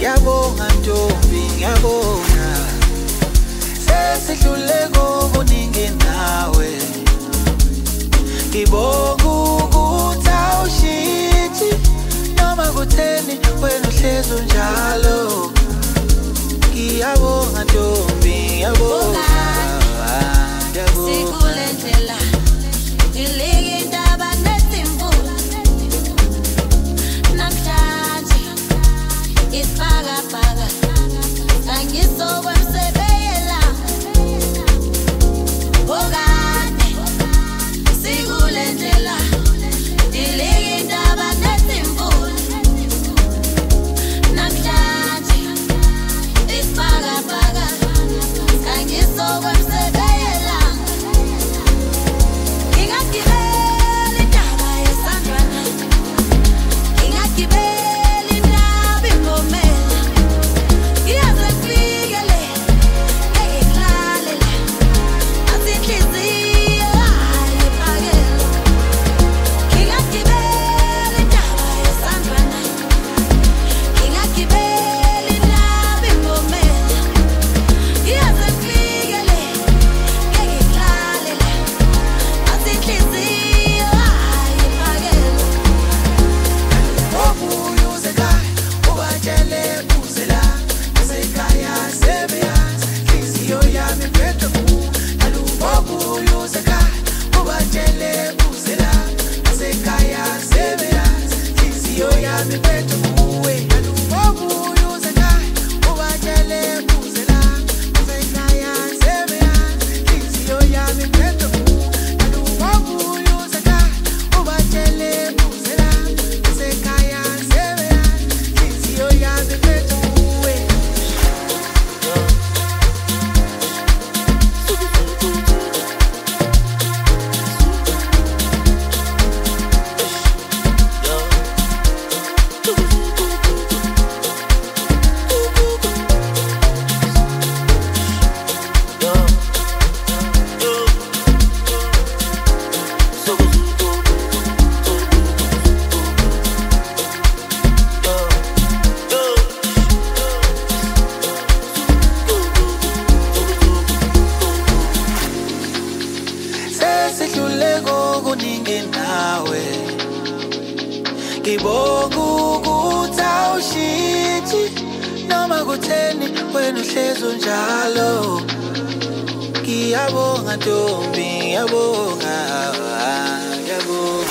Ngiyabonga Ntombi, ngiyabonga. Sesidlule kokuningi nawe. Ngibonga ukuthi awushintshi noma kutheni wena uhlezi unjalo. Ngiyabonga Ntombi, ngiyabonga. Sikule ndlela ilike indaba nesimvula namhlanje isibhakabhaka sangisokwemsebeyela okade sikule ndlela ilike indaba nesimvula namhlanje isibhakabhaka sangisokwemsebeyela. Ngibonga ukuthi awushintshi noma kutheni wena uhlezi unjalo. Ngiyabonga Ntombi, ngiyabonga, ngiyabonga.